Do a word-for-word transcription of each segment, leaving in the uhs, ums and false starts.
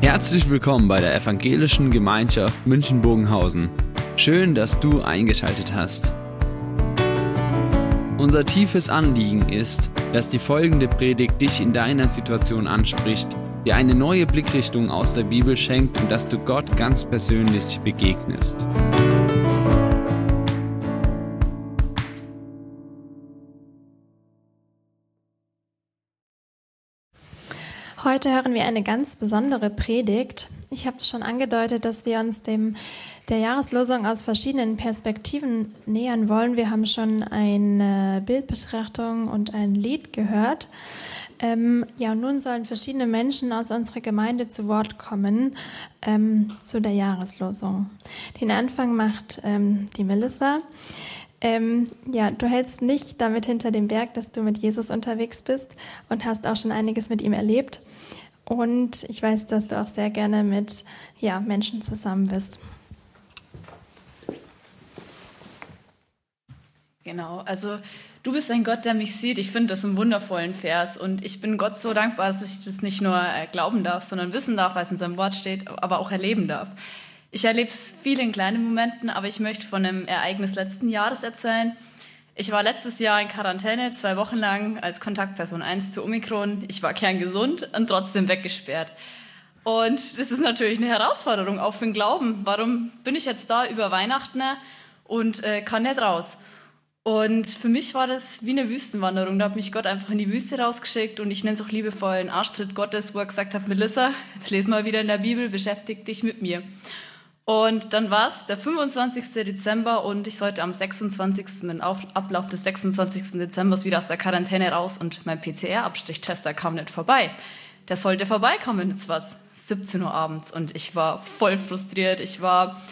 Herzlich willkommen bei der Evangelischen Gemeinschaft München-Bogenhausen. Schön, dass du eingeschaltet hast. Unser tiefes Anliegen ist, dass die folgende Predigt dich in deiner Situation anspricht, dir eine neue Blickrichtung aus der Bibel schenkt und dass du Gott ganz persönlich begegnest. Heute hören wir eine ganz besondere Predigt. Ich habe es schon angedeutet, dass wir uns dem der Jahreslosung aus verschiedenen Perspektiven nähern wollen. Wir haben schon eine Bildbetrachtung und ein Lied gehört. Ähm, ja, und nun sollen verschiedene Menschen aus unserer Gemeinde zu Wort kommen ähm, zu der Jahreslosung. Den Anfang macht ähm, die Melissa. Ähm, ja, du hältst nicht damit hinter dem Berg, dass du mit Jesus unterwegs bist und hast auch schon einiges mit ihm erlebt. Und ich weiß, dass du auch sehr gerne mit ja, Menschen zusammen bist. Genau, also du bist ein Gott, der mich sieht. Ich finde das einen wundervollen Vers und ich bin Gott so dankbar, dass ich das nicht nur glauben darf, sondern wissen darf, was in seinem Wort steht, aber auch erleben darf. Ich erlebe es viel in kleinen Momenten, aber ich möchte von einem Ereignis letzten Jahres erzählen. Ich war letztes Jahr in Quarantäne, zwei Wochen lang als Kontaktperson eins zu Omikron. Ich war kerngesund und trotzdem weggesperrt. Und das ist natürlich eine Herausforderung, auch für den Glauben. Warum bin ich jetzt da über Weihnachten und äh, kann nicht raus? Und für mich war das wie eine Wüstenwanderung. Da hat mich Gott einfach in die Wüste rausgeschickt und ich nenne es auch liebevoll einen Arschtritt Gottes, wo er gesagt hat, Melissa, jetzt lesen wir wieder in der Bibel, beschäftige dich mit mir. Und dann war es der fünfundzwanzigsten Dezember und ich sollte am sechsundzwanzigsten mit Ablauf des sechsundzwanzigsten Dezember wieder aus der Quarantäne raus und mein P C R-Abstrichtester kam nicht vorbei. Der sollte vorbeikommen, jetzt war es siebzehn Uhr abends und ich war voll frustriert, ich war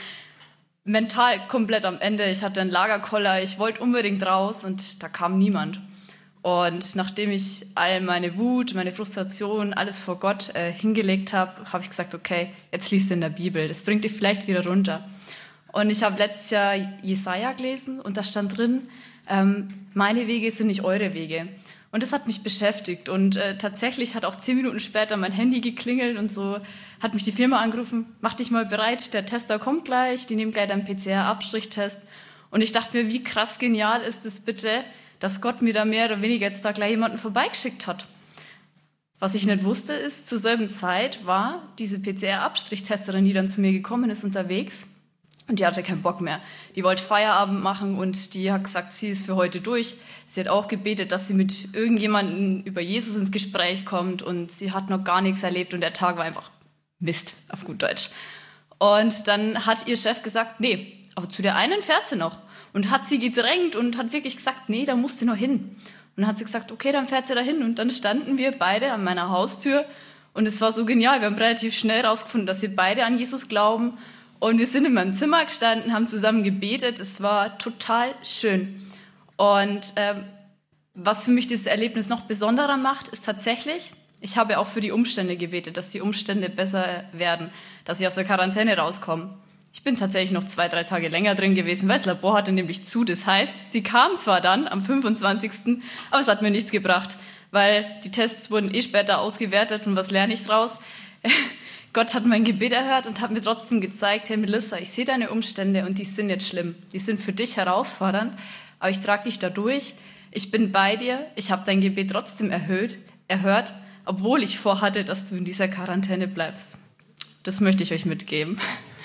mental komplett am Ende, ich hatte einen Lagerkoller, ich wollte unbedingt raus und da kam niemand. Und nachdem ich all meine Wut, meine Frustration, alles vor Gott äh, hingelegt habe, habe ich gesagt, okay, jetzt liest du in der Bibel, das bringt dich vielleicht wieder runter. Und ich habe letztes Jahr Jesaja gelesen und da stand drin, ähm, meine Wege sind nicht eure Wege. Und das hat mich beschäftigt und äh, tatsächlich hat auch zehn Minuten später mein Handy geklingelt und so hat mich die Firma angerufen, mach dich mal bereit, der Tester kommt gleich, die nehmen gleich deinen P C R-Abstrichtest. Und ich dachte mir, wie krass genial ist es bitte, dass Gott mir da mehr oder weniger jetzt da gleich jemanden vorbeigeschickt hat. Was ich nicht wusste, ist, zur selben Zeit war diese P C R-Abstrichtesterin, die dann zu mir gekommen ist, unterwegs und die hatte keinen Bock mehr. Die wollte Feierabend machen und die hat gesagt, sie ist für heute durch. Sie hat auch gebetet, dass sie mit irgendjemandem über Jesus ins Gespräch kommt und sie hat noch gar nichts erlebt und der Tag war einfach Mist, auf gut Deutsch. Und dann hat ihr Chef gesagt, nee, aber zu der einen fährst du noch. Und hat sie gedrängt und hat wirklich gesagt, nee, da musst du noch hin. Und dann hat sie gesagt, okay, dann fährt sie da hin. Und dann standen wir beide an meiner Haustür und es war so genial. Wir haben relativ schnell rausgefunden, dass wir beide an Jesus glauben. Und wir sind in meinem Zimmer gestanden, haben zusammen gebetet. Es war total schön. Und ähm, was für mich dieses Erlebnis noch besonderer macht, ist tatsächlich, ich habe auch für die Umstände gebetet, dass die Umstände besser werden, dass ich aus der Quarantäne rauskomme. Ich bin tatsächlich noch zwei, drei Tage länger drin gewesen, weil das Labor hatte nämlich zu. Das heißt, sie kam zwar dann am fünfundzwanzigsten, aber es hat mir nichts gebracht, weil die Tests wurden eh später ausgewertet und was lerne ich draus? Gott hat mein Gebet erhört und hat mir trotzdem gezeigt, hey Melissa, ich sehe deine Umstände und die sind jetzt schlimm. Die sind für dich herausfordernd, aber ich trage dich da durch. Ich bin bei dir, ich habe dein Gebet trotzdem erhöht, erhört, obwohl ich vorhatte, dass du in dieser Quarantäne bleibst. Das möchte ich euch mitgeben.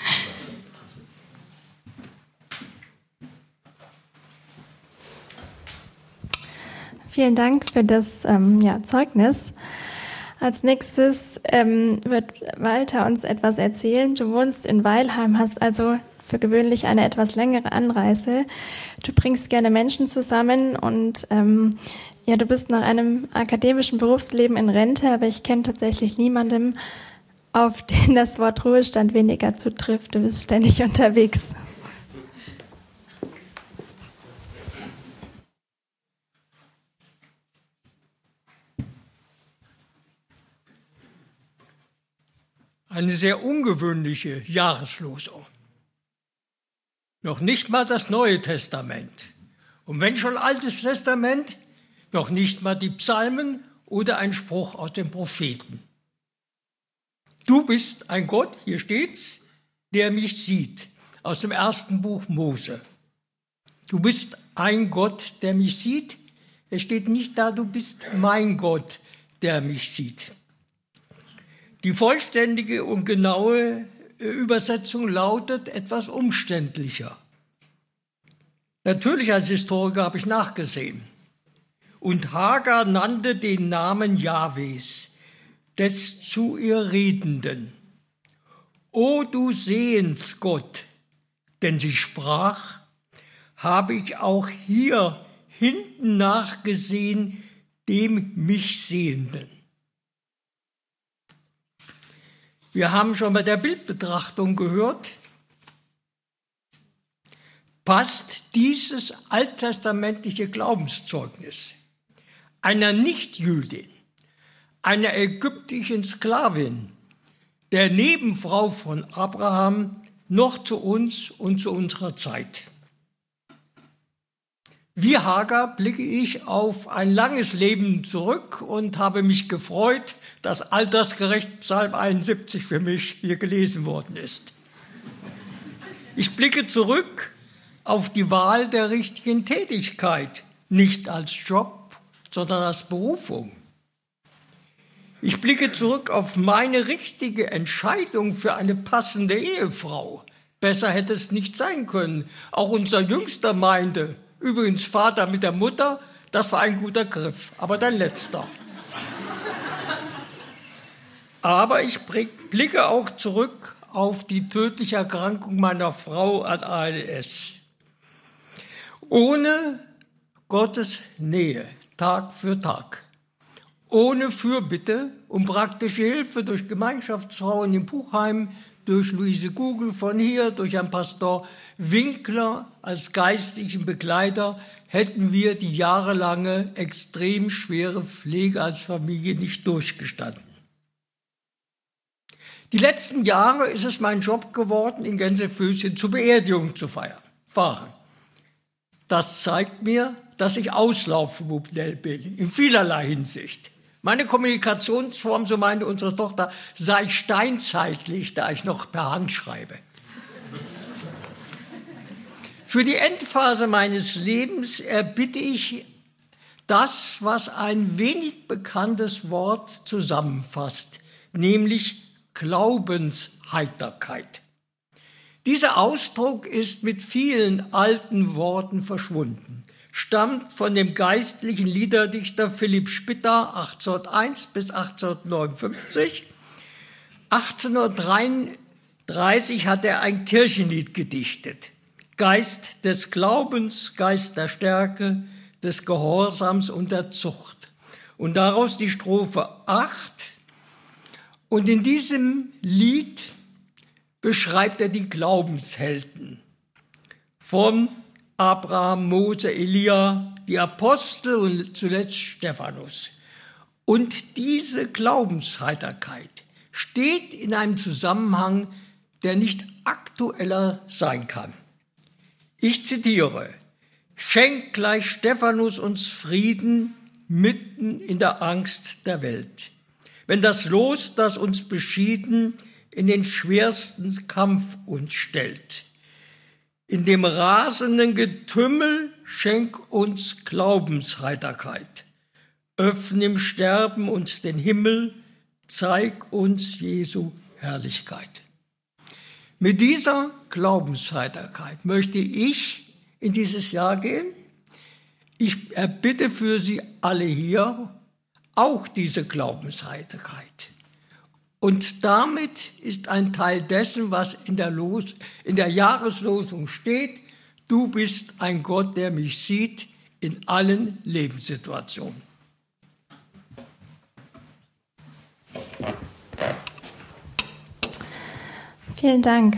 Vielen Dank für das ähm, ja, Zeugnis. Als nächstes ähm, wird Walter uns etwas erzählen. Du wohnst in Weilheim, hast also für gewöhnlich eine etwas längere Anreise. Du bringst gerne Menschen zusammen und ähm, ja, du bist nach einem akademischen Berufsleben in Rente, aber ich kenne tatsächlich niemanden, auf den das Wort Ruhestand weniger zutrifft. Du bist ständig unterwegs. Eine sehr ungewöhnliche Jahreslosung. Noch nicht mal das Neue Testament. Und wenn schon Altes Testament, noch nicht mal die Psalmen oder ein Spruch aus den Propheten. Du bist ein Gott, hier steht's, der mich sieht, aus dem ersten Buch Mose. Du bist ein Gott, der mich sieht. Es steht nicht da, du bist mein Gott, der mich sieht. Die vollständige und genaue Übersetzung lautet etwas umständlicher. Natürlich als Historiker habe ich nachgesehen. Und Hagar nannte den Namen Jahwes, des zu ihr Redenden. O du Sehensgott, denn sie sprach, habe ich auch hier hinten nachgesehen, dem mich Sehenden. Wir haben schon bei der Bildbetrachtung gehört, passt dieses alttestamentliche Glaubenszeugnis einer Nichtjüdin, einer ägyptischen Sklavin, der Nebenfrau von Abraham, noch zu uns und zu unserer Zeit. Wie Hagar blicke ich auf ein langes Leben zurück und habe mich gefreut, dass altersgerecht Psalm einundsiebzig für mich hier gelesen worden ist. Ich blicke zurück auf die Wahl der richtigen Tätigkeit, nicht als Job, sondern als Berufung. Ich blicke zurück auf meine richtige Entscheidung für eine passende Ehefrau. Besser hätte es nicht sein können. Auch unser Jüngster meinte, übrigens Vater mit der Mutter, das war ein guter Griff, aber dein letzter. Aber ich blicke auch zurück auf die tödliche Erkrankung meiner Frau an A L S. Ohne Gottes Nähe, Tag für Tag, ohne Fürbitte und praktische Hilfe durch Gemeinschaftsfrauen im Buchheim, durch Luise Kugel von hier, durch Herrn Pastor Winkler als geistlichen Begleiter, hätten wir die jahrelange, extrem schwere Pflege als Familie nicht durchgestanden. Die letzten Jahre ist es mein Job geworden, in Gänsefüßchen zur Beerdigung zu feiern, fahren. Das zeigt mir, dass ich Auslaufmodell bin, in vielerlei Hinsicht. Meine Kommunikationsform, so meinte unsere Tochter, sei steinzeitlich, da ich noch per Hand schreibe. Für die Endphase meines Lebens erbitte ich das, was ein wenig bekanntes Wort zusammenfasst, nämlich Glaubensheiterkeit. Dieser Ausdruck ist mit vielen alten Worten verschwunden, stammt von dem geistlichen Liederdichter Philipp Spitta achtzehnhunderteins bis achtzehnhundertneunundfünfzig. achtzehnhundertdreiunddreißig hat er ein Kirchenlied gedichtet. Geist des Glaubens, Geist der Stärke, des Gehorsams und der Zucht. Und daraus die Strophe acht. Und in diesem Lied beschreibt er die Glaubenshelden von Abraham, Mose, Elia, die Apostel und zuletzt Stephanus. Und diese Glaubensheiterkeit steht in einem Zusammenhang, der nicht aktueller sein kann. Ich zitiere: Schenk gleich Stephanus uns Frieden mitten in der Angst der Welt. Wenn das Los, das uns beschieden, in den schwersten Kampf uns stellt. In dem rasenden Getümmel schenk uns Glaubensheiterkeit. Öffne im Sterben uns den Himmel, zeig uns Jesu Herrlichkeit. Mit dieser Glaubensheiterkeit möchte ich in dieses Jahr gehen. Ich erbitte für Sie alle hier auch diese Glaubensheiterkeit. Und damit ist ein Teil dessen, was in der, Los, in der Jahreslosung steht: Du bist ein Gott, der mich sieht in allen Lebenssituationen. Vielen Dank.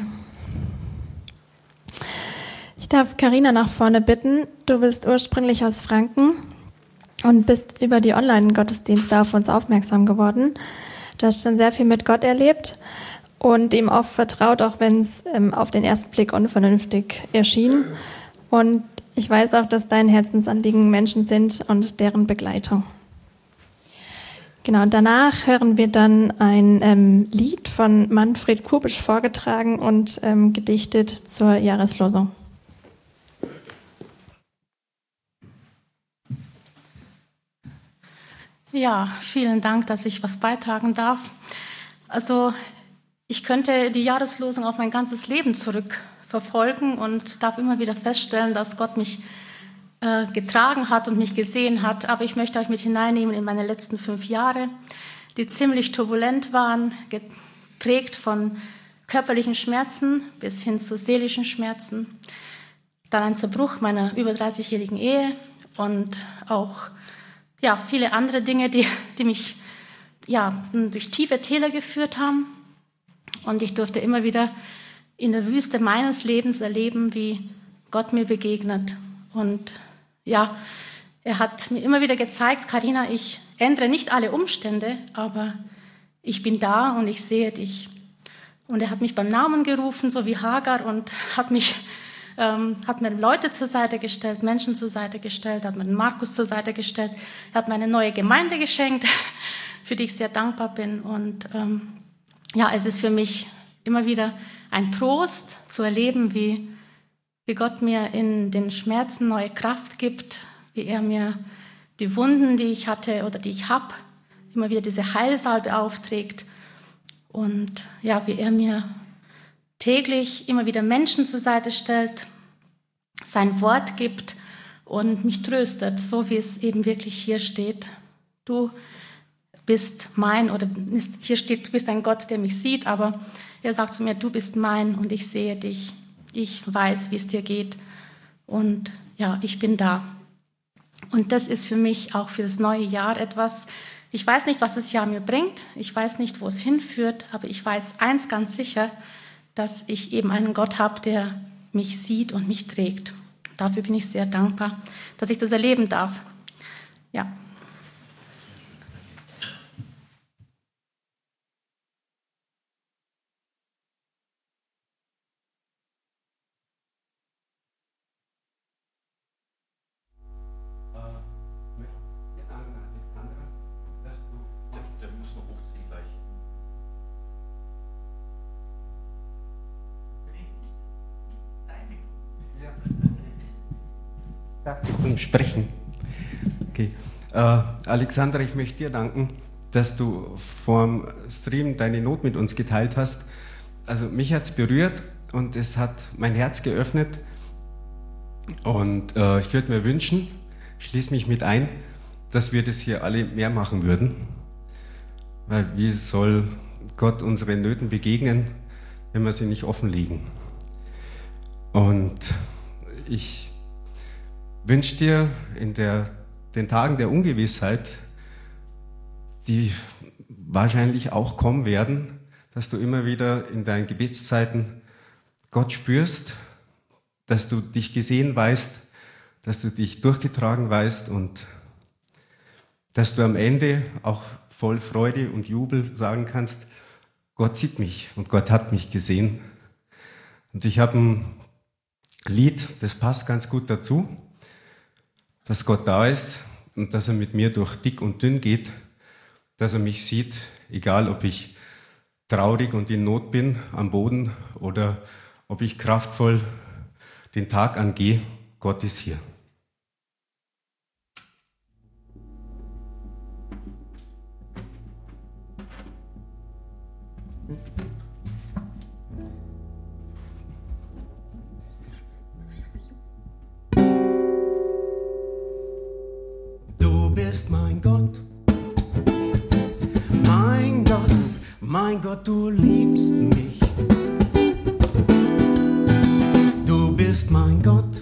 Ich darf Carina nach vorne bitten. Du bist ursprünglich aus Franken und bist über die Online-Gottesdienste auf uns aufmerksam geworden. Du hast schon sehr viel mit Gott erlebt und ihm oft vertraut, auch wenn es ähm, auf den ersten Blick unvernünftig erschien. Und ich weiß auch, dass dein Herzensanliegen Menschen sind und deren Begleitung. Genau, und danach hören wir dann ein ähm, Lied von Manfred Kubisch vorgetragen und ähm, gedichtet zur Jahreslosung. Ja, vielen Dank, dass ich was beitragen darf. Also ich könnte die Jahreslosung auf mein ganzes Leben zurückverfolgen und darf immer wieder feststellen, dass Gott mich äh, getragen hat und mich gesehen hat. Aber ich möchte euch mit hineinnehmen in meine letzten fünf Jahre, die ziemlich turbulent waren, geprägt von körperlichen Schmerzen bis hin zu seelischen Schmerzen. Dann ein Zerbruch meiner über dreißigjährigen Ehe und auch ja, viele andere Dinge, die, die mich ja, durch tiefe Täler geführt haben. Und ich durfte immer wieder in der Wüste meines Lebens erleben, wie Gott mir begegnet. Und ja, er hat mir immer wieder gezeigt, Carina, ich ändere nicht alle Umstände, aber ich bin da und ich sehe dich. Und er hat mich beim Namen gerufen, so wie Hagar, und hat mich Ähm, hat mir Leute zur Seite gestellt, Menschen zur Seite gestellt, hat mir den Markus zur Seite gestellt, er hat mir eine neue Gemeinde geschenkt, für die ich sehr dankbar bin. Und ähm, ja, es ist für mich immer wieder ein Trost zu erleben, wie, wie Gott mir in den Schmerzen neue Kraft gibt, wie er mir die Wunden, die ich hatte oder die ich habe, immer wieder diese Heilsalbe aufträgt und ja, wie er mir täglich immer wieder Menschen zur Seite stellt, sein Wort gibt und mich tröstet, so wie es eben wirklich hier steht. Du bist mein, oder hier steht, du bist ein Gott, der mich sieht, aber er sagt zu mir, du bist mein und ich sehe dich. Ich weiß, wie es dir geht und ja, ich bin da. Und das ist für mich auch für das neue Jahr etwas. Ich weiß nicht, was das Jahr mir bringt, ich weiß nicht, wo es hinführt, aber ich weiß eins ganz sicher, dass ich eben einen Gott habe, der mich sieht und mich trägt. Dafür bin ich sehr dankbar, dass ich das erleben darf. Ja. Zum Sprechen. Okay. Äh, Alexandra, ich möchte dir danken, dass du vorm Stream deine Not mit uns geteilt hast. Also mich hat es berührt und es hat mein Herz geöffnet. Und äh, ich würde mir wünschen, schließe mich mit ein, dass wir das hier alle mehr machen würden. Weil wie soll Gott unseren Nöten begegnen, wenn wir sie nicht offenlegen? Und ich wünsche dir in der, den Tagen der Ungewissheit, die wahrscheinlich auch kommen werden, dass du immer wieder in deinen Gebetszeiten Gott spürst, dass du dich gesehen weißt, dass du dich durchgetragen weißt und dass du am Ende auch voll Freude und Jubel sagen kannst, Gott sieht mich und Gott hat mich gesehen. Und ich habe ein Lied, das passt ganz gut dazu, dass Gott da ist und dass er mit mir durch dick und dünn geht, dass er mich sieht, egal ob ich traurig und in Not bin am Boden oder ob ich kraftvoll den Tag angehe, Gott ist hier. Du bist mein Gott, mein Gott, mein Gott, du liebst mich. Du bist mein Gott,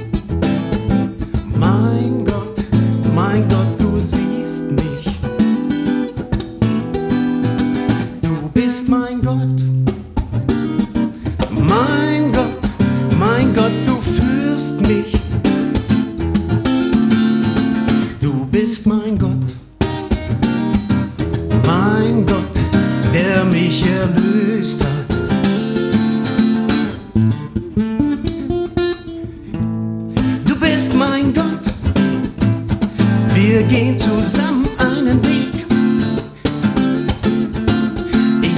mein Gott, mein Gott, du siehst mich. Du bist mein Gott, mein Gott, mein Gott, du führst mich. Du bist mein Gott, mein Gott, der mich erlöst hat. Du bist mein Gott, wir gehen zusammen einen Weg.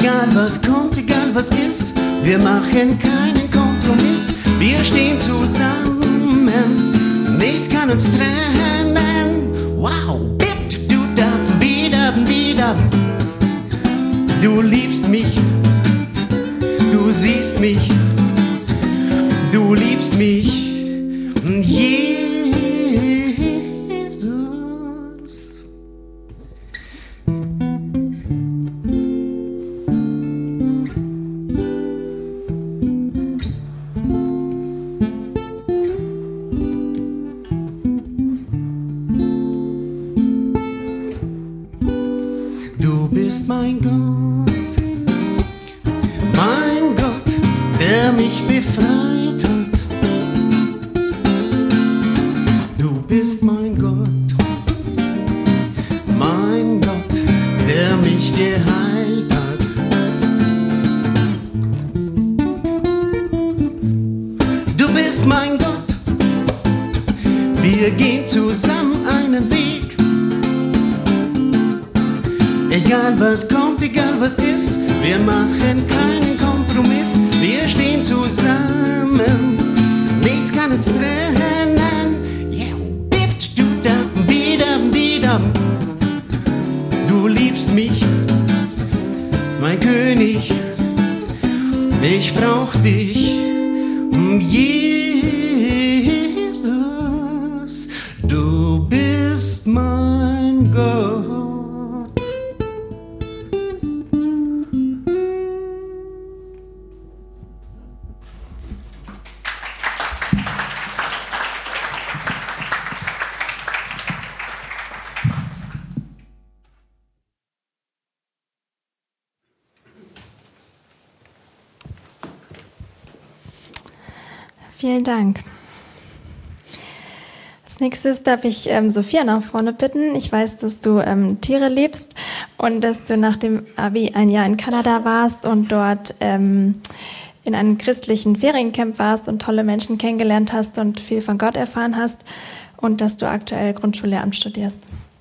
Egal was kommt, egal was ist, wir machen keinen Kompromiss. Wir stehen zusammen, nichts kann uns trennen. Wow, bip, du da, bida, bida. Du liebst mich, du siehst mich, du liebst mich, Jesus. Du bist mein Gott, mein Gott, der mich befreit hat. Du bist mein Gott, mein Gott, der mich geheilt hat. Du bist mein Gott, wir gehen zusammen einen Weg. Egal was kommt, egal was ist, wir machen keinen Kompromiss. Wir stehen zusammen, nichts kann uns trennen. Yeah. Du liebst mich, mein König, ich brauch dich, Jesus, du bist mein Gott. Vielen Dank. Als nächstes darf ich ähm, Sophia nach vorne bitten. Ich weiß, dass du ähm, Tiere liebst und dass du nach dem Abi ein Jahr in Kanada warst und dort ähm, in einem christlichen Feriencamp warst und tolle Menschen kennengelernt hast und viel von Gott erfahren hast und dass du aktuell Grundschullehramt studierst.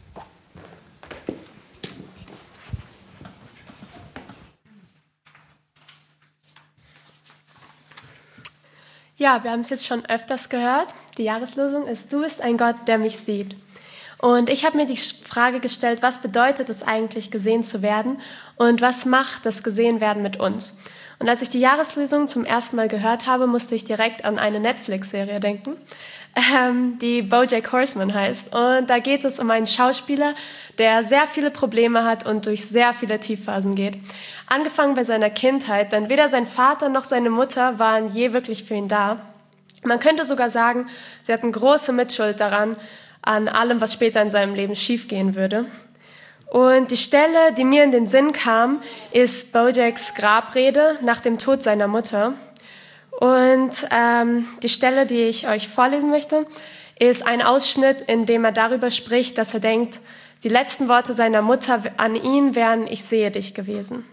Ja, wir haben es jetzt schon öfters gehört. Die Jahreslosung ist: Du bist ein Gott, der mich sieht. Und ich habe mir die Frage gestellt, was bedeutet es eigentlich, gesehen zu werden und was macht das Gesehenwerden mit uns? Und als ich die Jahreslosung zum ersten Mal gehört habe, musste ich direkt an eine Netflix-Serie denken, ähm, die BoJack Horseman heißt. Und da geht es um einen Schauspieler, der sehr viele Probleme hat und durch sehr viele Tiefphasen geht. Angefangen bei seiner Kindheit, denn weder sein Vater noch seine Mutter waren je wirklich für ihn da. Man könnte sogar sagen, sie hatten große Mitschuld daran, an allem, was später in seinem Leben schiefgehen würde. Und die Stelle, die mir in den Sinn kam, ist BoJacks Grabrede nach dem Tod seiner Mutter. Und ähm, die Stelle, die ich euch vorlesen möchte, ist ein Ausschnitt, in dem er darüber spricht, dass er denkt, die letzten Worte seiner Mutter an ihn wären: Ich sehe dich gewesen.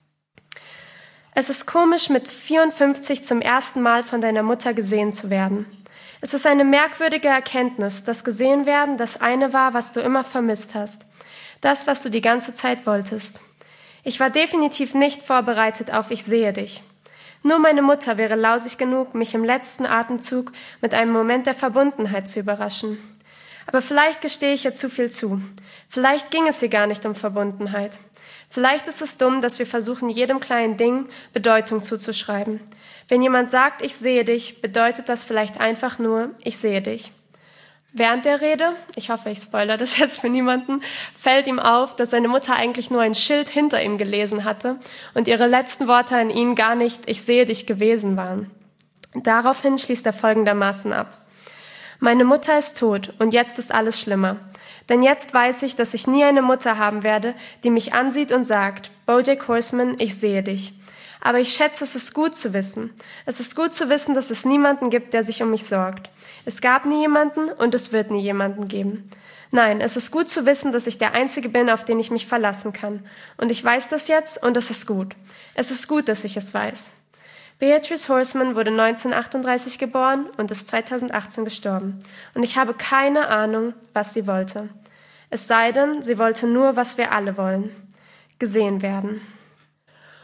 Es ist komisch, mit vierundfünfzig zum ersten Mal von deiner Mutter gesehen zu werden. Es ist eine merkwürdige Erkenntnis, dass gesehen werden das eine war, was du immer vermisst hast. Das, was du die ganze Zeit wolltest. Ich war definitiv nicht vorbereitet auf Ich sehe dich. Nur meine Mutter wäre lausig genug, mich im letzten Atemzug mit einem Moment der Verbundenheit zu überraschen. Aber vielleicht gestehe ich ihr zu viel zu. Vielleicht ging es ihr gar nicht um Verbundenheit. Vielleicht ist es dumm, dass wir versuchen, jedem kleinen Ding Bedeutung zuzuschreiben. Wenn jemand sagt, ich sehe dich, bedeutet das vielleicht einfach nur, ich sehe dich. Während der Rede, ich hoffe, ich spoilere das jetzt für niemanden, fällt ihm auf, dass seine Mutter eigentlich nur ein Schild hinter ihm gelesen hatte und ihre letzten Worte an ihn gar nicht ich sehe dich gewesen waren. Daraufhin schließt er folgendermaßen ab: Meine Mutter ist tot und jetzt ist alles schlimmer. Denn jetzt weiß ich, dass ich nie eine Mutter haben werde, die mich ansieht und sagt, BoJack Horseman, ich sehe dich. Aber ich schätze, es ist gut zu wissen. Es ist gut zu wissen, dass es niemanden gibt, der sich um mich sorgt. Es gab nie jemanden und es wird nie jemanden geben. Nein, es ist gut zu wissen, dass ich der Einzige bin, auf den ich mich verlassen kann. Und ich weiß das jetzt und es ist gut. Es ist gut, dass ich es weiß. Beatrice Horseman wurde neunzehnhundertachtunddreißig geboren und ist zweitausendachtzehn gestorben. Und ich habe keine Ahnung, was sie wollte. Es sei denn, sie wollte nur, was wir alle wollen: gesehen werden.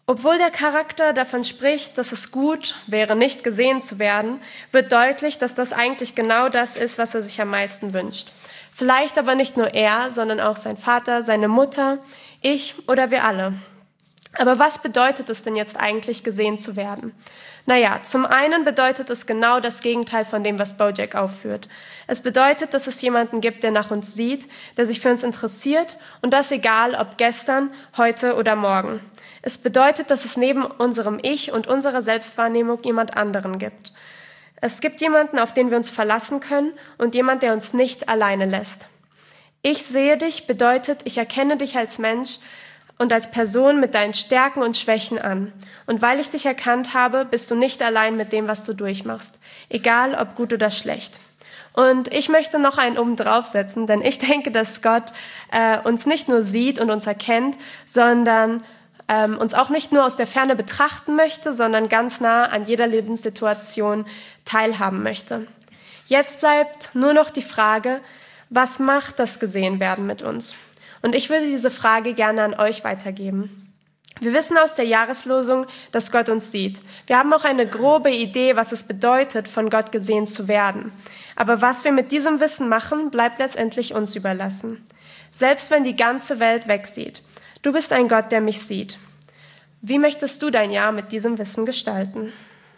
Obwohl der Charakter davon spricht, dass es gut wäre, nicht gesehen zu werden, wird deutlich, dass das eigentlich genau das ist, was er sich am meisten wünscht. Vielleicht aber nicht nur er, sondern auch sein Vater, seine Mutter, ich oder wir alle. Aber was bedeutet es denn jetzt eigentlich, gesehen zu werden? Naja, zum einen bedeutet es genau das Gegenteil von dem, was Bojack aufführt. Es bedeutet, dass es jemanden gibt, der nach uns sieht, der sich für uns interessiert und das egal, ob gestern, heute oder morgen. Es bedeutet, dass es neben unserem Ich und unserer Selbstwahrnehmung jemand anderen gibt. Es gibt jemanden, auf den wir uns verlassen können und jemand, der uns nicht alleine lässt. Ich sehe dich bedeutet, ich erkenne dich als Mensch und als Person mit deinen Stärken und Schwächen an. Und weil ich dich erkannt habe, bist du nicht allein mit dem, was du durchmachst. Egal, ob gut oder schlecht. Und ich möchte noch einen oben draufsetzen, denn ich denke, dass Gott äh, uns nicht nur sieht und uns erkennt, sondern ähm, uns auch nicht nur aus der Ferne betrachten möchte, sondern ganz nah an jeder Lebenssituation teilhaben möchte. Jetzt bleibt nur noch die Frage, was macht das Gesehenwerden mit uns? Und ich würde diese Frage gerne an euch weitergeben. Wir wissen aus der Jahreslosung, dass Gott uns sieht. Wir haben auch eine grobe Idee, was es bedeutet, von Gott gesehen zu werden. Aber was wir mit diesem Wissen machen, bleibt letztendlich uns überlassen. Selbst wenn die ganze Welt wegsieht. Du bist ein Gott, der mich sieht. Wie möchtest du dein Jahr mit diesem Wissen gestalten?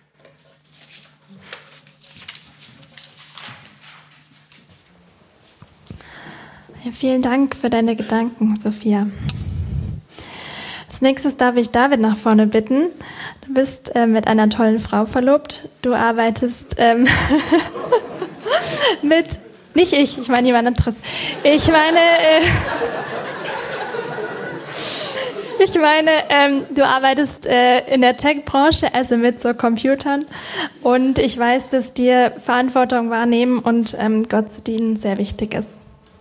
Ja, vielen Dank für deine Gedanken, Sophia. Als nächstes darf ich David nach vorne bitten. Du bist äh, mit einer tollen Frau verlobt. Du arbeitest ähm, mit, nicht ich, ich meine jemand anderes. Ich meine, äh, ich meine, ähm, du arbeitest äh, in der Tech-Branche, also mit so Computern. Und ich weiß, dass dir Verantwortung wahrnehmen und ähm, Gott zu dienen sehr wichtig ist.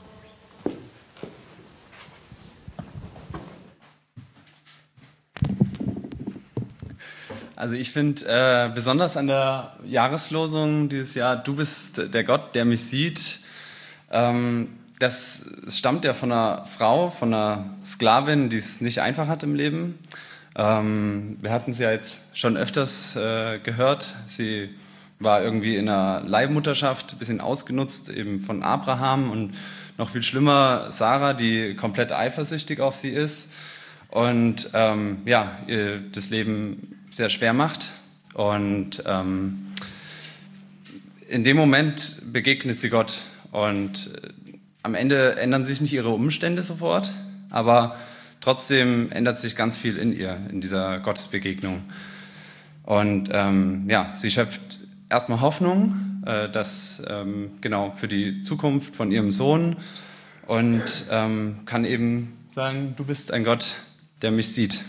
Also ich finde äh, besonders an der Jahreslosung dieses Jahr, du bist der Gott, der mich sieht, ähm, das stammt ja von einer Frau, von einer Sklavin, die es nicht einfach hat im Leben. Ähm, wir hatten sie ja jetzt schon öfters äh, gehört. Sie war irgendwie in einer Leihmutterschaft, ein bisschen ausgenutzt eben von Abraham und noch viel schlimmer Sarah, die komplett eifersüchtig auf sie ist und ähm, ja, ihr das Leben sehr schwer macht. Und ähm, in dem Moment begegnet sie Gott und äh, am Ende ändern sich nicht ihre Umstände sofort, aber trotzdem ändert sich ganz viel in ihr, in dieser Gottesbegegnung. Und ähm, ja, sie schöpft erstmal Hoffnung, äh, dass ähm, genau für die Zukunft von ihrem Sohn und ähm, kann eben sagen, du bist ein Gott, der mich sieht.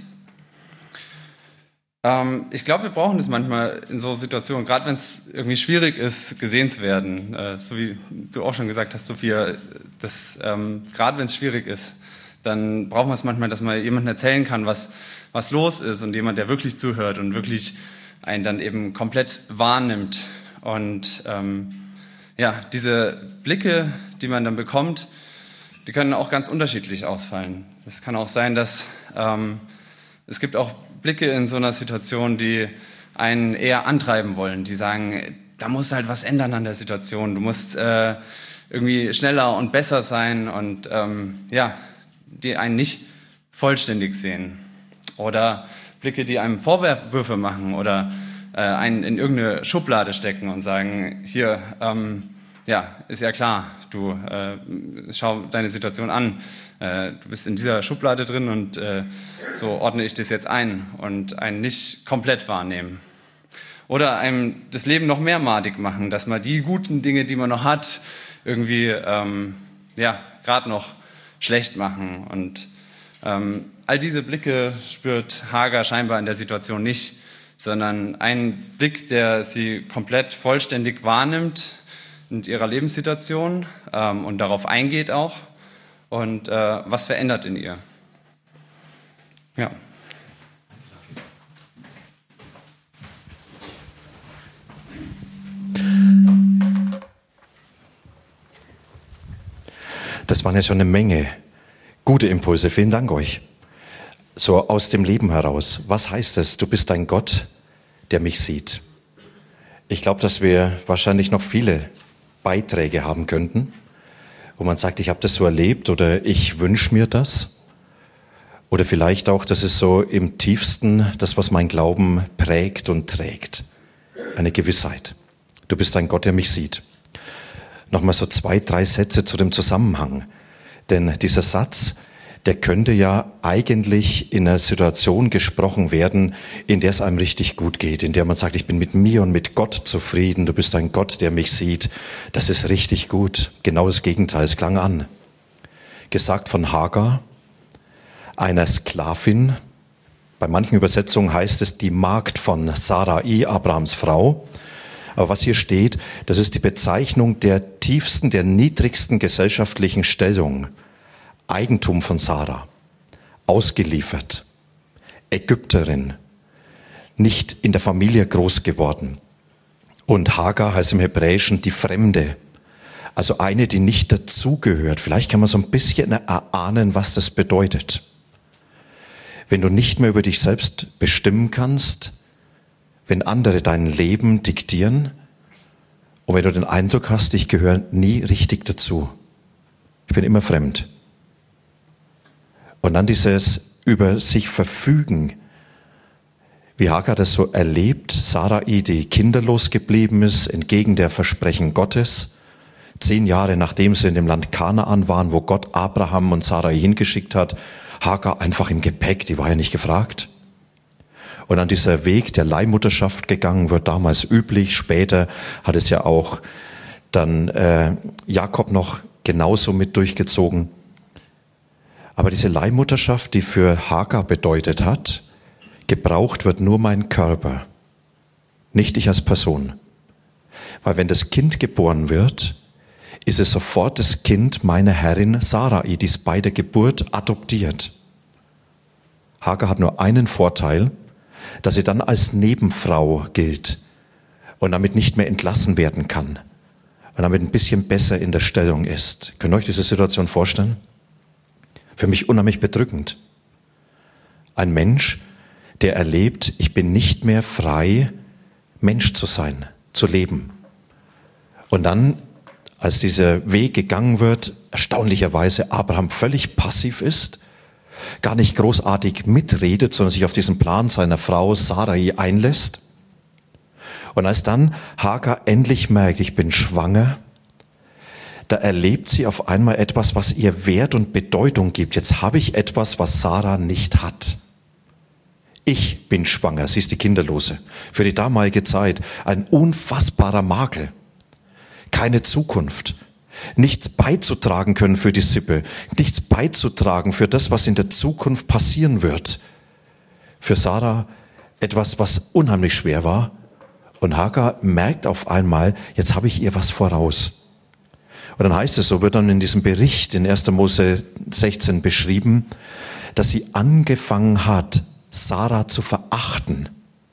Ähm, ich glaube, wir brauchen das manchmal in so Situationen, gerade wenn es irgendwie schwierig ist, gesehen zu werden. Äh, so wie du auch schon gesagt hast, Sophia, dass ähm, gerade wenn es schwierig ist, dann brauchen wir es manchmal, dass man jemandem erzählen kann, was, was los ist und jemand, der wirklich zuhört und wirklich einen dann eben komplett wahrnimmt. Und ähm, ja, diese Blicke, die man dann bekommt, die können auch ganz unterschiedlich ausfallen. Es kann auch sein, dass ähm, es gibt auch Blicke in so einer Situation, die einen eher antreiben wollen, die sagen, da muss halt was ändern an der Situation, du musst äh, irgendwie schneller und besser sein und ähm, ja, die einen nicht vollständig sehen. Oder Blicke, die einem Vorwürfe machen oder äh, einen in irgendeine Schublade stecken und sagen, hier, ähm, ja, ist ja klar, du äh, schau deine Situation an, äh, du bist in dieser Schublade drin und äh, so ordne ich das jetzt ein und einen nicht komplett wahrnehmen. Oder einem das Leben noch mehr madig machen, dass man die guten Dinge, die man noch hat, irgendwie ähm, ja, gerade noch schlecht machen. Und ähm, all diese Blicke spürt Hagar scheinbar in der Situation nicht, sondern einen Blick, der sie komplett vollständig wahrnimmt in ihrer Lebenssituation ähm, und darauf eingeht auch und äh, was verändert in ihr. Ja. Das waren ja schon eine Menge gute Impulse. Vielen Dank euch. so aus dem Leben heraus. Was heißt es? Du bist ein Gott, der mich sieht. Ich glaube, dass wir wahrscheinlich noch viele Beiträge haben könnten, wo man sagt, ich habe das so erlebt oder ich wünsche mir das. Oder vielleicht auch, das ist so im tiefsten das, was mein Glauben prägt und trägt. Eine Gewissheit. Du bist ein Gott, der mich sieht. Nochmal so zwei, drei Sätze zu dem Zusammenhang. Denn dieser Satz, der könnte ja eigentlich in einer Situation gesprochen werden, in der es einem richtig gut geht, in der man sagt, ich bin mit mir und mit Gott zufrieden, du bist ein Gott, der mich sieht. Das ist richtig gut. Genau das Gegenteil, es klang an. Gesagt von Hagar, einer Sklavin. Bei manchen Übersetzungen heißt es die Magd von Sarai, Abrahams Frau. Aber was hier steht, das ist die Bezeichnung der tiefsten, der niedrigsten gesellschaftlichen Stellung. Eigentum von Sarah. Ausgeliefert. Ägypterin. Nicht in der Familie groß geworden. Und Hagar heißt im Hebräischen die Fremde. Also eine, die nicht dazugehört. Vielleicht kann man so ein bisschen erahnen, was das bedeutet. Wenn du nicht mehr über dich selbst bestimmen kannst, wenn andere dein Leben diktieren und wenn du den Eindruck hast, ich gehöre nie richtig dazu. Ich bin immer fremd. Und dann dieses über sich verfügen, wie Hagar das so erlebt, Sarai, die kinderlos geblieben ist, entgegen der Versprechen Gottes, zehn Jahre nachdem sie in dem Land Kanaan waren, wo Gott Abraham und Sarai hingeschickt hat, Hagar einfach im Gepäck, die war ja nicht gefragt. Und dann dieser Weg der Leihmutterschaft gegangen wird, damals üblich. Später hat es ja auch dann äh, Jakob noch genauso mit durchgezogen. Aber diese Leihmutterschaft, die für Hagar bedeutet hat, gebraucht wird nur mein Körper, nicht ich als Person. Weil wenn das Kind geboren wird, ist es sofort das Kind meiner Herrin Sarai, die es bei der Geburt adoptiert. Hagar hat nur einen Vorteil, dass sie dann als Nebenfrau gilt und damit nicht mehr entlassen werden kann und damit ein bisschen besser in der Stellung ist. Könnt ihr euch diese Situation vorstellen? Für mich unheimlich bedrückend. Ein Mensch, der erlebt, ich bin nicht mehr frei, Mensch zu sein, zu leben. Und dann, als dieser Weg gegangen wird, erstaunlicherweise Abraham völlig passiv ist, gar nicht großartig mitredet, sondern sich auf diesen Plan seiner Frau Sarai einlässt. Und als dann Hagar endlich merkt, ich bin schwanger, da erlebt sie auf einmal etwas, was ihr Wert und Bedeutung gibt. Jetzt habe ich etwas, was Sarah nicht hat. Ich bin schwanger, sie ist die Kinderlose. Für die damalige Zeit ein unfassbarer Makel. Keine Zukunft. Nichts beizutragen können für die Sippe. Nichts beizutragen für das, was in der Zukunft passieren wird. Für Sarah etwas, was unheimlich schwer war. Und Hagar merkt auf einmal, jetzt habe ich ihr was voraus. Und dann heißt es, so wird dann in diesem Bericht in erster Mose sechzehn beschrieben, dass sie angefangen hat, Sarah zu verachten.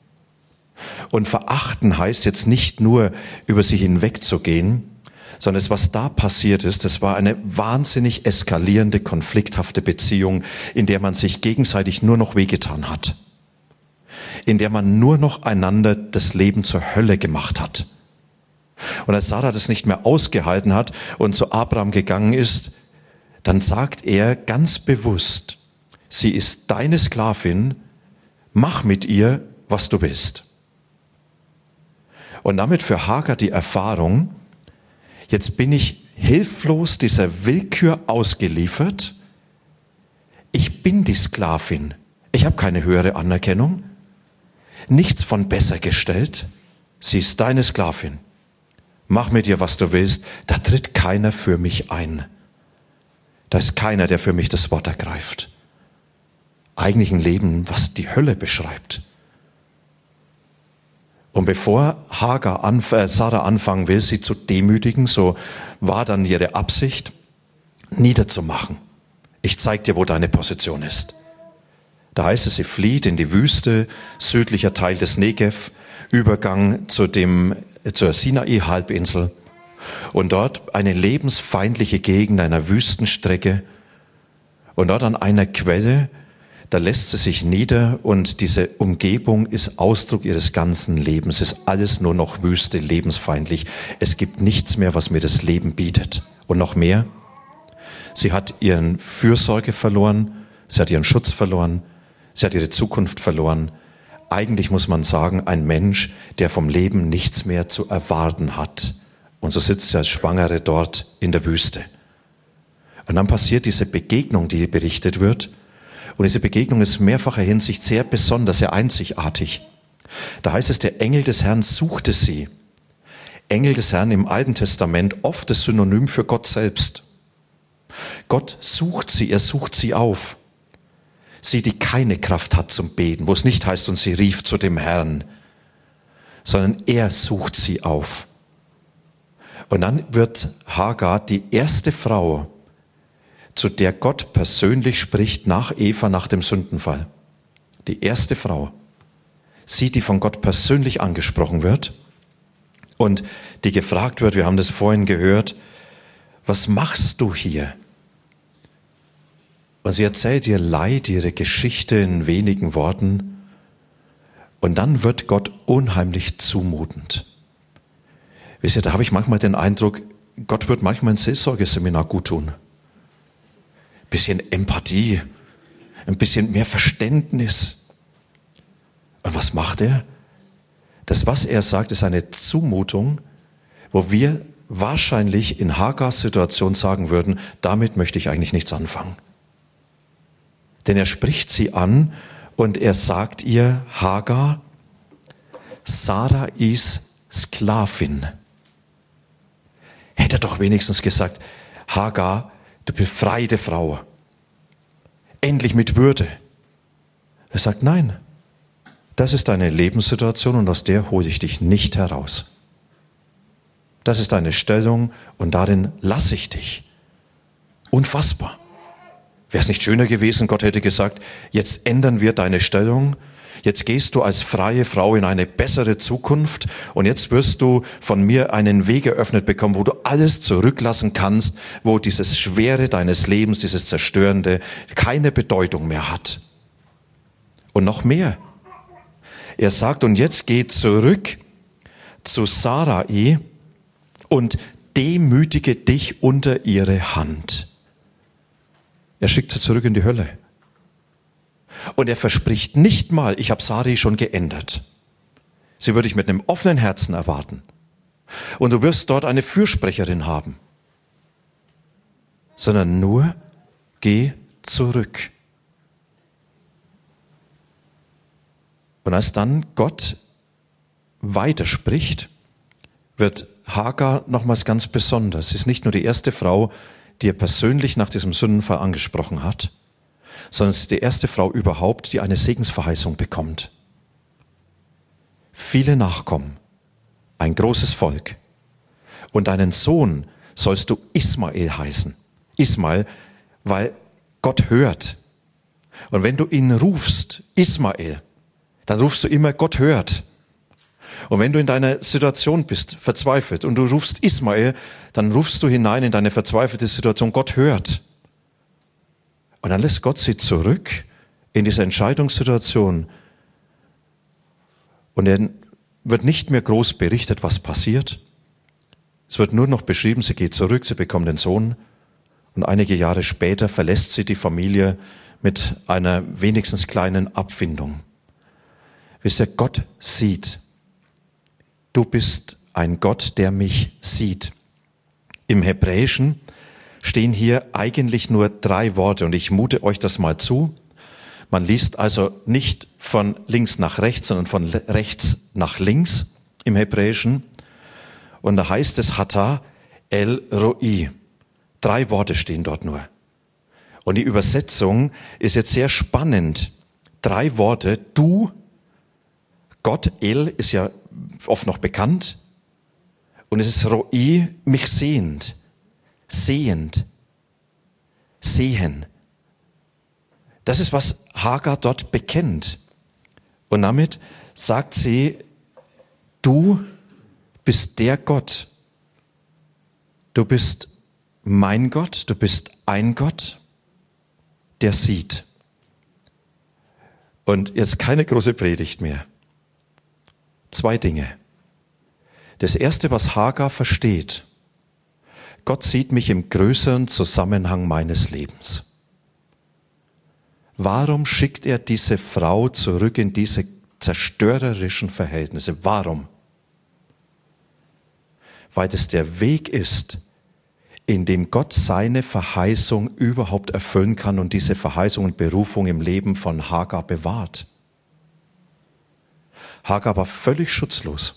Und verachten heißt jetzt nicht nur, über sie hinwegzugehen, sondern was da passiert ist, das war eine wahnsinnig eskalierende, konflikthafte Beziehung, in der man sich gegenseitig nur noch wehgetan hat. In der man nur noch einander das Leben zur Hölle gemacht hat. Und als Sarah das nicht mehr ausgehalten hat und zu Abraham gegangen ist, dann sagt er ganz bewusst, sie ist deine Sklavin, mach mit ihr, was du willst. Und damit für Hagar die Erfahrung, jetzt bin ich hilflos dieser Willkür ausgeliefert, ich bin die Sklavin, ich habe keine höhere Anerkennung, nichts von besser gestellt, sie ist deine Sklavin. Mach mit ihr, was du willst. Da tritt keiner für mich ein. Da ist keiner, der für mich das Wort ergreift. Eigentlich ein Leben, was die Hölle beschreibt. Und bevor Hagar anf- äh, Sarah anfangen will, sie zu demütigen, so war dann ihre Absicht, niederzumachen. Ich zeig dir, wo deine Position ist. Da heißt es, sie flieht in die Wüste, südlicher Teil des Negev, Übergang zu dem zur Sinai-Halbinsel und dort eine lebensfeindliche Gegend einer Wüstenstrecke und dort an einer Quelle da lässt sie sich nieder und diese Umgebung ist Ausdruck ihres ganzen Lebens. Es ist alles nur noch Wüste, lebensfeindlich. Es gibt nichts mehr, was mir das Leben bietet. Und noch mehr, sie hat ihren Fürsorge verloren, sie hat ihren Schutz verloren, sie hat ihre Zukunft verloren. Eigentlich muss man sagen, ein Mensch, der vom Leben nichts mehr zu erwarten hat. Und so sitzt sie als Schwangere dort in der Wüste. Und dann passiert diese Begegnung, die berichtet wird. Und diese Begegnung ist in mehrfacher Hinsicht sehr besonders, sehr einzigartig. Da heißt es, der Engel des Herrn suchte sie. Engel des Herrn im Alten Testament, oft das Synonym für Gott selbst. Gott sucht sie, er sucht sie auf. Sie, die keine Kraft hat zum Beten, wo es nicht heißt, und sie rief zu dem Herrn, sondern er sucht sie auf. Und dann wird Hagar die erste Frau, zu der Gott persönlich spricht nach Eva, nach dem Sündenfall. Die erste Frau. Sie, die von Gott persönlich angesprochen wird und die gefragt wird, wir haben das vorhin gehört, was machst du hier? Und sie erzählt ihr Leid, ihre Geschichte in wenigen Worten. Und dann wird Gott unheimlich zumutend. Wisst ihr, da habe ich manchmal den Eindruck, Gott wird manchmal ein Seelsorgeseminar gut tun. Ein bisschen Empathie, ein bisschen mehr Verständnis. Und was macht er? Das, was er sagt, ist eine Zumutung, wo wir wahrscheinlich in Hagars Situation sagen würden, damit möchte ich eigentlich nichts anfangen. Denn er spricht sie an und er sagt ihr, Hagar, Sarah ist Sklavin. Hätte er doch wenigstens gesagt, Hagar, du befreite Frau. Endlich mit Würde. Er sagt, nein, das ist deine Lebenssituation und aus der hole ich dich nicht heraus. Das ist deine Stellung und darin lasse ich dich. Unfassbar. Wäre es nicht schöner gewesen, Gott hätte gesagt, jetzt ändern wir deine Stellung, jetzt gehst du als freie Frau in eine bessere Zukunft und jetzt wirst du von mir einen Weg eröffnet bekommen, wo du alles zurücklassen kannst, wo dieses Schwere deines Lebens, dieses Zerstörende keine Bedeutung mehr hat. Und noch mehr. Er sagt, und jetzt geh zurück zu Sarai und demütige dich unter ihre Hand. Er schickt sie zurück in die Hölle. Und er verspricht nicht mal, ich habe Sarai schon geändert. Sie würde ich mit einem offenen Herzen erwarten. Und du wirst dort eine Fürsprecherin haben. Sondern nur, geh zurück. Und als dann Gott weiterspricht, wird Hagar nochmals ganz besonders. Sie ist nicht nur die erste Frau, die er persönlich nach diesem Sündenfall angesprochen hat, sondern es ist die erste Frau überhaupt, die eine Segensverheißung bekommt. Viele Nachkommen, ein großes Volk und einen Sohn sollst du Ismael heißen. Ismael, weil Gott hört. Und wenn du ihn rufst, Ismael, dann rufst du immer, Gott hört. Und wenn du in deiner Situation bist, verzweifelt, und du rufst Ismael, dann rufst du hinein in deine verzweifelte Situation, Gott hört. Und dann lässt Gott sie zurück in diese Entscheidungssituation. Und er wird nicht mehr groß berichtet, was passiert. Es wird nur noch beschrieben, sie geht zurück, sie bekommt den Sohn. Und einige Jahre später verlässt sie die Familie mit einer wenigstens kleinen Abfindung. Wisst ihr, Gott sieht. Du bist ein Gott, der mich sieht. Im Hebräischen stehen hier eigentlich nur drei Worte und ich mute euch das mal zu. Man liest also nicht von links nach rechts, sondern von rechts nach links im Hebräischen. Und da heißt es Hata El Roi. Drei Worte stehen dort nur. Und die Übersetzung ist jetzt sehr spannend. Drei Worte, du, Gott, El ist ja oft noch bekannt. Und es ist Roi, mich sehend, sehend, sehen. Das ist, was Hagar dort bekennt. Und damit sagt sie, du bist der Gott. Du bist mein Gott, du bist ein Gott, der sieht. Und jetzt keine große Predigt mehr. Zwei Dinge. Das erste, was Hagar versteht: Gott sieht mich im größeren Zusammenhang meines Lebens. Warum schickt er diese Frau zurück in diese zerstörerischen Verhältnisse? Warum? Weil das der Weg ist, in dem Gott seine Verheißung überhaupt erfüllen kann und diese Verheißung und Berufung im Leben von Hagar bewahrt. Hagar war völlig schutzlos.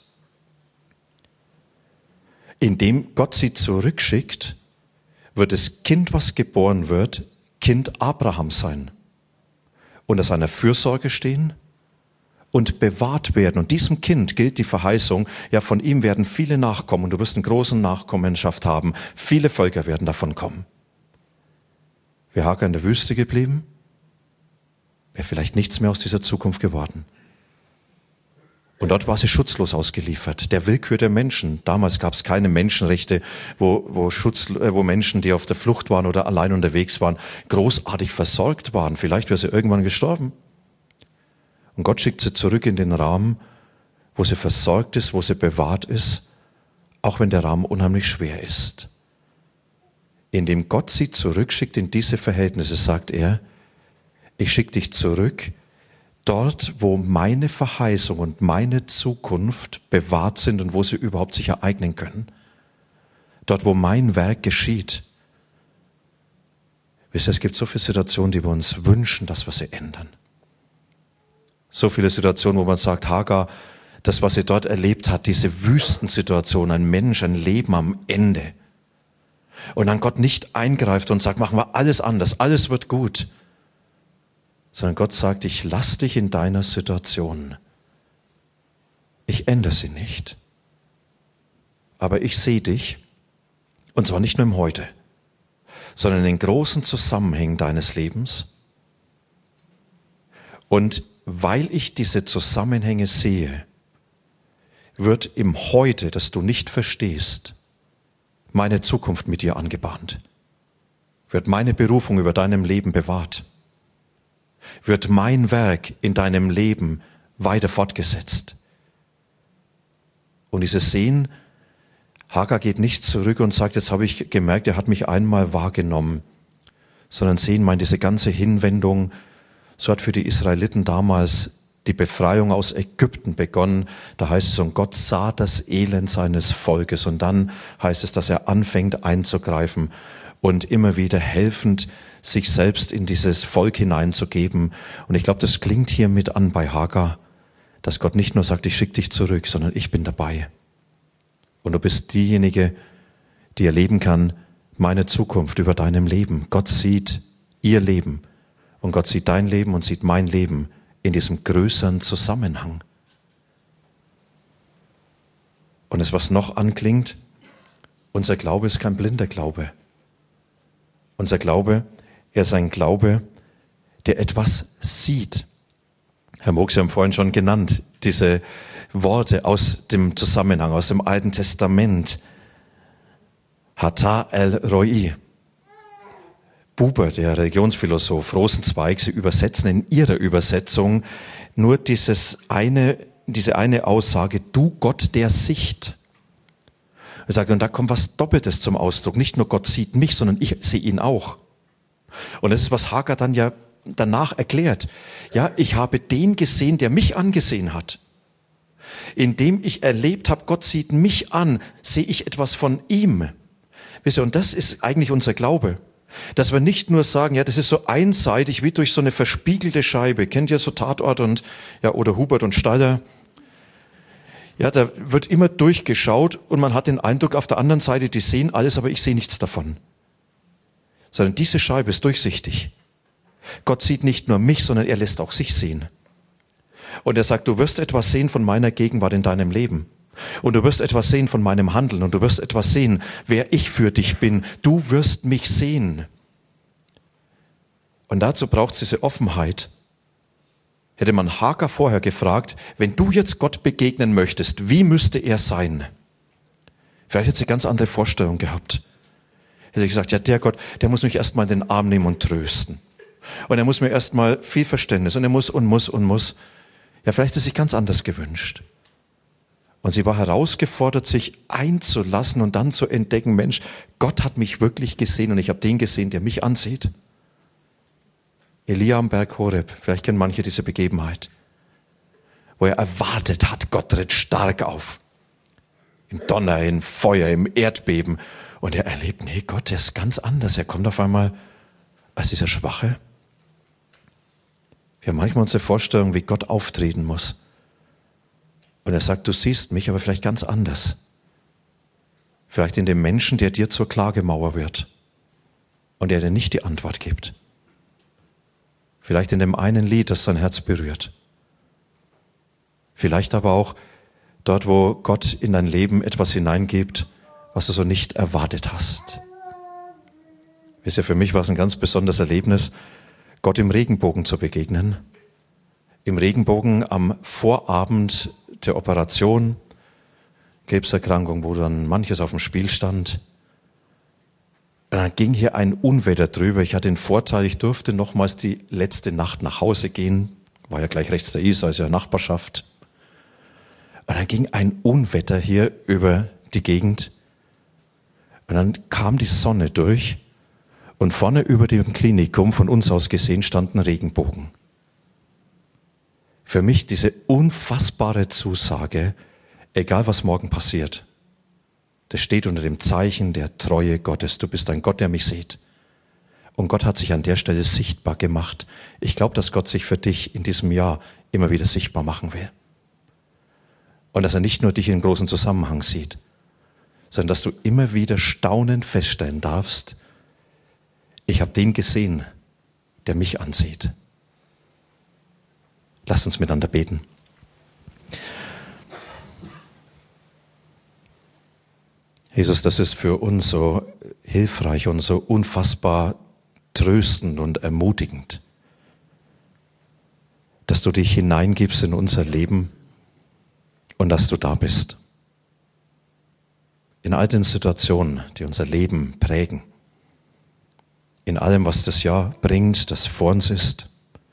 Indem Gott sie zurückschickt, wird das Kind, was geboren wird, Kind Abrahams sein. Unter seiner Fürsorge stehen und bewahrt werden. Und diesem Kind gilt die Verheißung, ja, von ihm werden viele nachkommen und du wirst eine große Nachkommenschaft haben. Viele Völker werden davon kommen. Wäre Hagar in der Wüste geblieben, wäre vielleicht nichts mehr aus dieser Zukunft geworden. Und dort war sie schutzlos ausgeliefert, der Willkür der Menschen. Damals gab es keine Menschenrechte, wo, wo, Schutz, wo Menschen, die auf der Flucht waren oder allein unterwegs waren, großartig versorgt waren. Vielleicht wäre sie irgendwann gestorben. Und Gott schickt sie zurück in den Rahmen, wo sie versorgt ist, wo sie bewahrt ist, auch wenn der Rahmen unheimlich schwer ist. Indem Gott sie zurückschickt in diese Verhältnisse, sagt er: Ich schicke dich zurück, dort, wo meine Verheißung und meine Zukunft bewahrt sind und wo sie überhaupt sich ereignen können. Dort, wo mein Werk geschieht. Wisst ihr, es gibt so viele Situationen, die wir uns wünschen, dass wir sie ändern. So viele Situationen, wo man sagt, Hagar, das, was sie dort erlebt hat, diese Wüstensituation, ein Mensch, ein Leben am Ende. Und dann Gott nicht eingreift und sagt, machen wir alles anders, alles wird gut. Sondern Gott sagt, ich lass dich in deiner Situation. Ich ändere sie nicht. Aber ich sehe dich, und zwar nicht nur im Heute, sondern in den großen Zusammenhängen deines Lebens. Und weil ich diese Zusammenhänge sehe, wird im Heute, das du nicht verstehst, meine Zukunft mit dir angebahnt. Wird meine Berufung über deinem Leben bewahrt. Wird mein Werk in deinem Leben weiter fortgesetzt. Und dieses Sehen, Hagar geht nicht zurück und sagt, jetzt habe ich gemerkt, er hat mich einmal wahrgenommen, sondern Sehen meint diese ganze Hinwendung. So hat für die Israeliten damals die Befreiung aus Ägypten begonnen. Da heißt es, und Gott sah das Elend seines Volkes. Und dann heißt es, dass er anfängt einzugreifen und immer wieder helfend sich selbst in dieses Volk hineinzugeben. Und ich glaube, das klingt hier mit an bei Hagar, dass Gott nicht nur sagt, ich schicke dich zurück, sondern ich bin dabei. Und du bist diejenige, die erleben kann, meine Zukunft über deinem Leben. Gott sieht ihr Leben und Gott sieht dein Leben und sieht mein Leben in diesem größeren Zusammenhang. Und das, was noch anklingt, unser Glaube ist kein blinder Glaube. Unser Glaube, er ist ein Glaube, der etwas sieht. Herr Moog, Sie haben vorhin schon genannt, diese Worte aus dem Zusammenhang, aus dem Alten Testament. Hata el Roi. Buber, der Religionsphilosoph, Rosenzweig, sie übersetzen in ihrer Übersetzung nur dieses eine, diese eine Aussage, du Gott der Sicht. Er sagt, und da kommt was Doppeltes zum Ausdruck. Nicht nur Gott sieht mich, sondern ich sehe ihn auch. Und das ist, was Hagar dann ja danach erklärt. Ja, ich habe den gesehen, der mich angesehen hat. Indem ich erlebt habe, Gott sieht mich an, sehe ich etwas von ihm. Wisst ihr, und das ist eigentlich unser Glaube. Dass wir nicht nur sagen, ja, das ist so einseitig wie durch so eine verspiegelte Scheibe. Kennt ihr so Tatort und, ja, oder Hubert und Staller? Ja, da wird immer durchgeschaut und man hat den Eindruck, auf der anderen Seite, die sehen alles, aber ich sehe nichts davon. Sondern diese Scheibe ist durchsichtig. Gott sieht nicht nur mich, sondern er lässt auch sich sehen. Und er sagt, du wirst etwas sehen von meiner Gegenwart in deinem Leben. Und du wirst etwas sehen von meinem Handeln und du wirst etwas sehen, wer ich für dich bin. Du wirst mich sehen. Und dazu braucht es diese Offenheit. Hätte man Hagar vorher gefragt, wenn du jetzt Gott begegnen möchtest, wie müsste er sein? Vielleicht hätte sie eine ganz andere Vorstellung gehabt. Hätte sie gesagt, ja, der Gott, der muss mich erstmal in den Arm nehmen und trösten. Und er muss mir erstmal viel Verständnis und er muss und muss und muss. Ja, vielleicht hat er sich ganz anders gewünscht. Und sie war herausgefordert, sich einzulassen und dann zu entdecken, Mensch, Gott hat mich wirklich gesehen und ich habe den gesehen, der mich ansieht. Elia am Berg Horeb, vielleicht kennen manche diese Begebenheit, wo er erwartet hat, Gott tritt stark auf. Im Donner, im Feuer, im Erdbeben. Und er erlebt, nee, Gott, der ist ganz anders. Er kommt auf einmal als dieser Schwache. Wir haben manchmal unsere Vorstellung, wie Gott auftreten muss. Und er sagt, du siehst mich, aber vielleicht ganz anders. Vielleicht in dem Menschen, der dir zur Klagemauer wird und der dir nicht die Antwort gibt. Vielleicht in dem einen Lied, das dein Herz berührt. Vielleicht aber auch dort, wo Gott in dein Leben etwas hineingibt, was du so nicht erwartet hast. Wisst ihr, für mich war es ein ganz besonderes Erlebnis, Gott im Regenbogen zu begegnen. Im Regenbogen am Vorabend der Operation, Krebserkrankung, wo dann manches auf dem Spiel stand. Und dann ging hier ein Unwetter drüber. Ich hatte den Vorteil, ich durfte nochmals die letzte Nacht nach Hause gehen. War ja gleich rechts der Isar, also ja Nachbarschaft. Und dann ging ein Unwetter hier über die Gegend. Und dann kam die Sonne durch. Und vorne über dem Klinikum, von uns aus gesehen, stand ein Regenbogen. Für mich diese unfassbare Zusage, egal was morgen passiert, das steht unter dem Zeichen der Treue Gottes. Du bist ein Gott, der mich sieht. Und Gott hat sich an der Stelle sichtbar gemacht. Ich glaube, dass Gott sich für dich in diesem Jahr immer wieder sichtbar machen will. Und dass er nicht nur dich in großen Zusammenhang sieht, sondern dass du immer wieder staunend feststellen darfst, ich habe den gesehen, der mich ansieht. Lass uns miteinander beten. Jesus, das ist für uns so hilfreich und so unfassbar tröstend und ermutigend, dass du dich hineingibst in unser Leben und dass du da bist. In all den Situationen, die unser Leben prägen, in allem, was das Jahr bringt, das vor uns ist.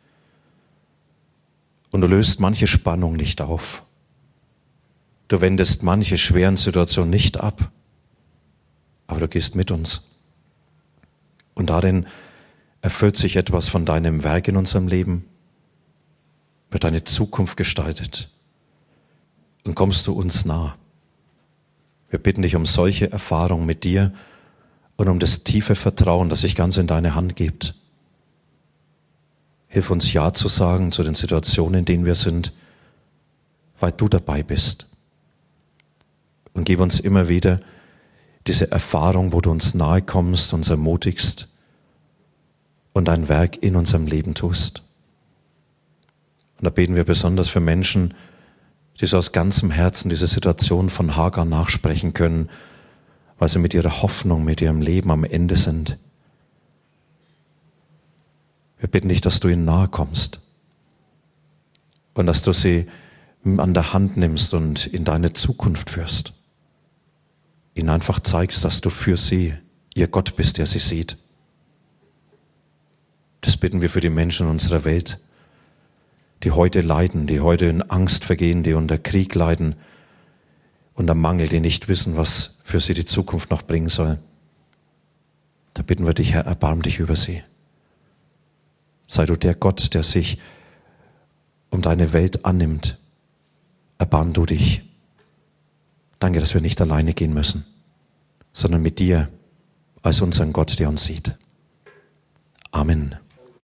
Und du löst manche Spannung nicht auf. Du wendest manche schweren Situationen nicht ab, aber du gehst mit uns. Und darin erfüllt sich etwas von deinem Werk in unserem Leben, wird deine Zukunft gestaltet und kommst du uns nah. Wir bitten dich um solche Erfahrungen mit dir und um das tiefe Vertrauen, das sich ganz in deine Hand gibt. Hilf uns Ja zu sagen zu den Situationen, in denen wir sind, weil du dabei bist. Und gib uns immer wieder diese Erfahrung, wo du uns nahe kommst, uns ermutigst und dein Werk in unserem Leben tust. Und da beten wir besonders für Menschen, die so aus ganzem Herzen diese Situation von Hagar nachsprechen können, weil sie mit ihrer Hoffnung, mit ihrem Leben am Ende sind. Wir bitten dich, dass du ihnen nahe kommst und dass du sie an der Hand nimmst und in deine Zukunft führst. Ihnen einfach zeigst, dass du für sie ihr Gott bist, der sie sieht. Das bitten wir für die Menschen unserer Welt, die heute leiden, die heute in Angst vergehen, die unter Krieg leiden, unter Mangel, die nicht wissen, was für sie die Zukunft noch bringen soll. Da bitten wir dich, Herr, erbarm dich über sie. Sei du der Gott, der sich um deine Welt annimmt. Erbarm du dich. Danke, dass wir nicht alleine gehen müssen, sondern mit dir als unseren Gott, der uns sieht. Amen.